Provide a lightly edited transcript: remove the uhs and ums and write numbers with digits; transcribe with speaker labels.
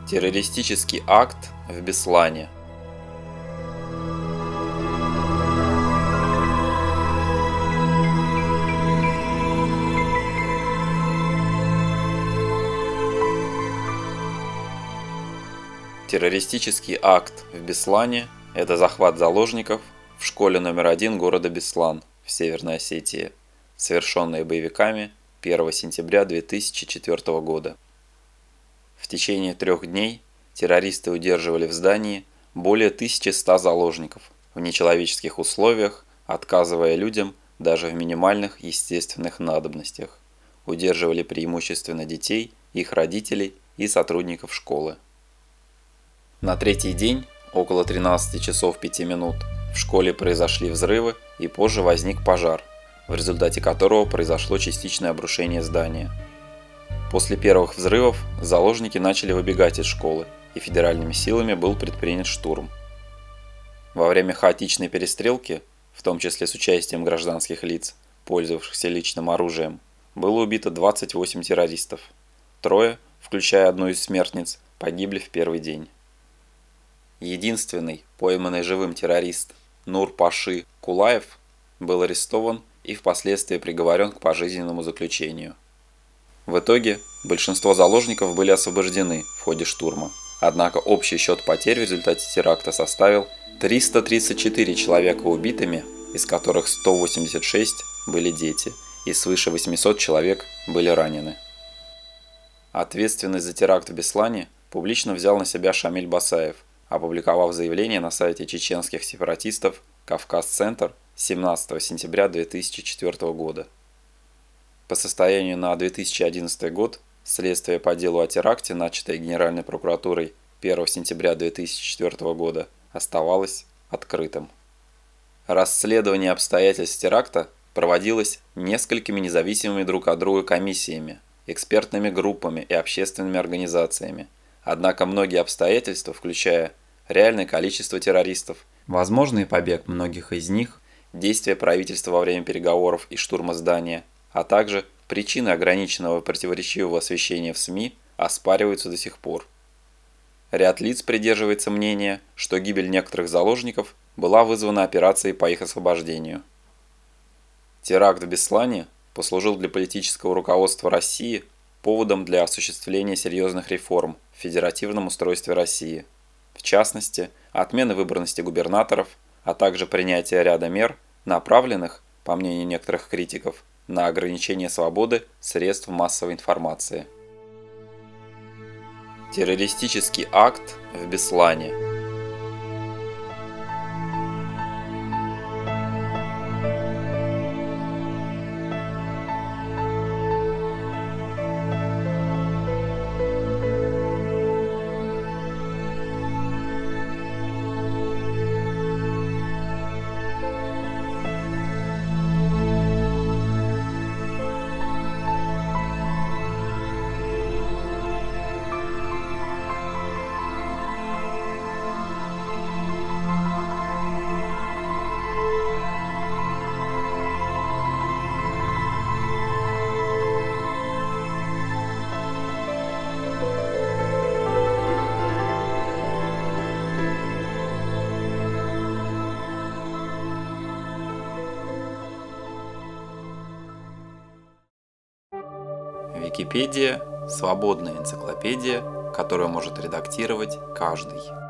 Speaker 1: Террористический акт в Беслане. Террористический акт в Беслане – это захват заложников в школе номер 1 города Беслан в Северной Осетии, совершенный боевиками 1 сентября 2004 года. В течение 3 дней террористы удерживали в здании более 1100 заложников в нечеловеческих условиях, отказывая людям даже в минимальных естественных надобностях. Удерживали преимущественно детей, их родителей и сотрудников школы. На 3-й день, около 13 часов 5 минут, в школе произошли взрывы и позже возник пожар, в результате которого произошло частичное обрушение здания. После первых взрывов заложники начали выбегать из школы, и федеральными силами был предпринят штурм. Во время хаотичной перестрелки, в том числе с участием гражданских лиц, пользовавшихся личным оружием, было убито 28 террористов. 3, включая одну из смертниц, погибли в первый день. Единственный пойманный живым террорист Нур-Паши Кулаев был арестован и впоследствии приговорен к пожизненному заключению. В итоге большинство заложников были освобождены в ходе штурма, однако общий счет потерь в результате теракта составил 334 человека убитыми, из которых 186 были дети, и свыше 800 человек были ранены. Ответственность за теракт в Беслане публично взял на себя Шамиль Басаев, опубликовав заявление на сайте чеченских сепаратистов «Кавказ-Центр» 17 сентября 2004 года. По состоянию на 2011 год следствие по делу о теракте, начатое Генеральной прокуратурой 1 сентября 2004 года, оставалось открытым. Расследование обстоятельств теракта проводилось несколькими независимыми друг от друга комиссиями, экспертными группами и общественными организациями. Однако многие обстоятельства, включая реальное количество террористов, возможный побег многих из них, действия правительства во время переговоров и штурма здания, а также причины ограниченного и противоречивого освещения в СМИ оспариваются до сих пор. Ряд лиц придерживается мнения, что гибель некоторых заложников была вызвана операцией по их освобождению. Теракт в Беслане послужил для политического руководства России поводом для осуществления серьезных реформ в федеративном устройстве России, в частности, отмены выборности губернаторов, а также принятия ряда мер, направленных, по мнению некоторых критиков, на ограничение свободы средств массовой информации. Террористический акт в Беслане. Википедия – свободная энциклопедия, которую может редактировать каждый.